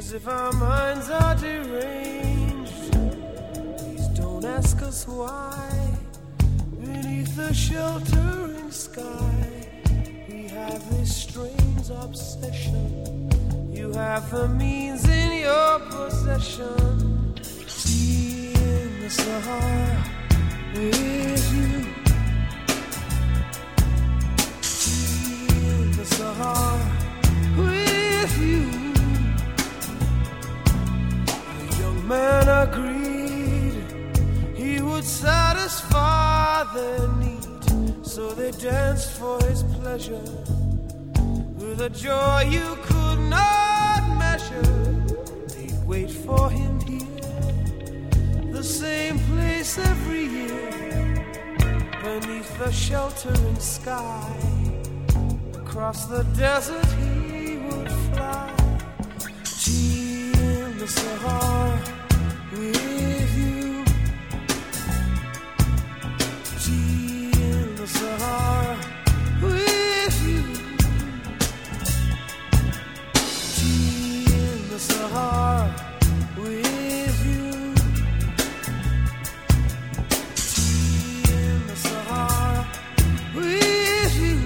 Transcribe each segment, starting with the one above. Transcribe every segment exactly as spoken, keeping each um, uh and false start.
as if our minds are deranged. Please don't ask us why. Beneath the sheltering sky, we have this strange obsession. You have the means in your possession. Tea in the Sahara with you. Tea in the Sahara with you. The young man agreed he would satisfy their need, so they danced for his pleasure with a joy you could not measure. They'd wait for him here, the same place every year, beneath the sheltering sky. Across the desert he would fly. Tea in the Sahara with you. Tea in the Sahara with you. Tea in the Sahara with you. Tea in the Sahara with you.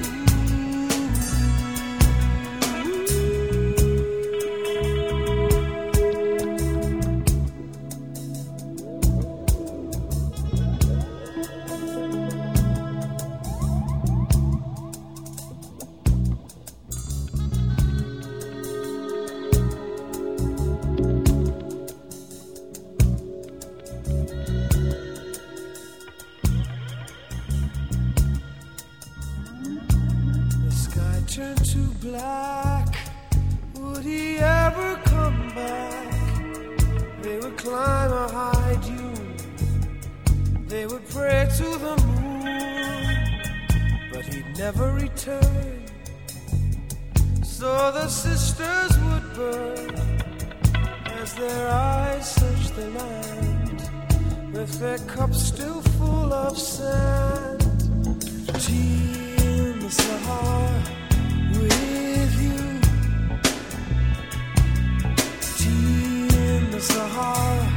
Turned to black. Would he ever come back? They would climb a high dune, they would pray to the moon, but he'd never return. So the sisters would burn as their eyes searched the land, with their cups still full of sand. Tea in the Sahara with you. Tea in the Sahara